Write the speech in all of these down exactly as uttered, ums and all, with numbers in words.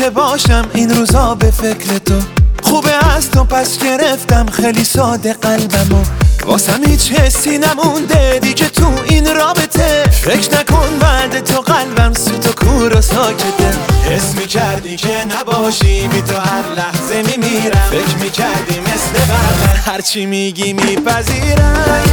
که باشم این روزا به فکر تو. خوبه از تو پس گرفتم خیلی ساده قلبمو، واسم هیچ حسی نمونده دیگه تو این رابطه. فکر نکن بعد تو قلبم سوت و کور و ساکته. حس میکردی که نباشی بی تو هر لحظه میمیرم. فکر میکردی مثل قبل هرچی میگی میپذیرم.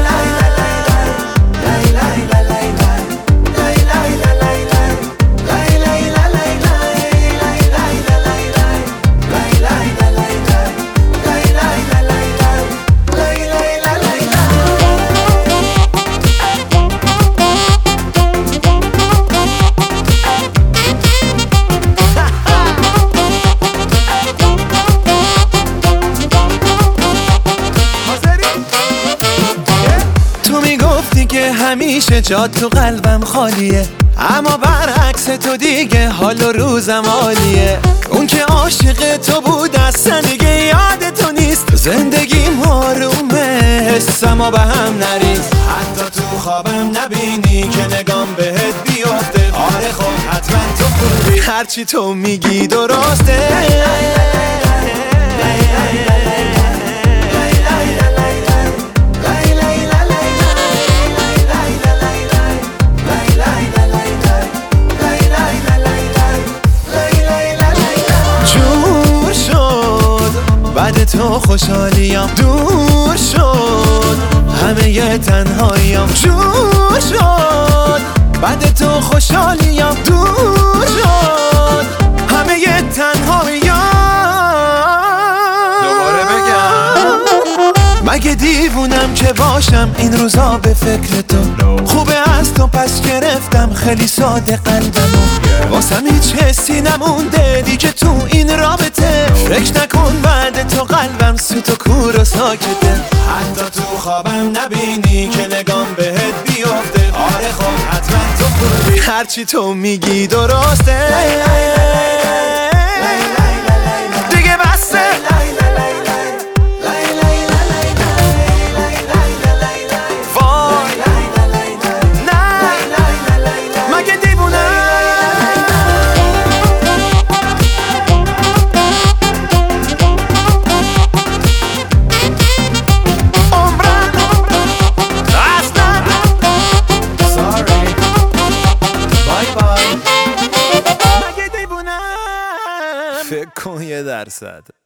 که همیشه جات تو قلبم خالیه، اما برعکس تو دیگه حال و روزم عالیه. اون که عاشق تو بود اصلا دیگه یاد تو نیست. زندگیم آرومه حسم به هم نریز. حتی تو خوابم نبینی که نگام بهت بیفته. آره خب حتما تو خوبی هرچی تو میگی درسته. بعد تو خوشحالیم دور شد، همه یه تنهاییم جور شد. بعد تو خوشحالیم دور شد، همه یه تنهاییم. دوباره بگم مگه دیوونم که باشم این روزا به فکر تو. خوبه از تو پس گرفتم خیلی ساده قلبمو، واسم هیچ حسی نمونده دیگه تو این رابطه. فکر نکن بعد تو قلبم سوت و کور و ساکته. حتی تو خوابم نبینی که نگام بهت بیفته. آره خب حتما تو خوبی هرچی تو میگی درسته. دیگه بسته فکر کن یه درصد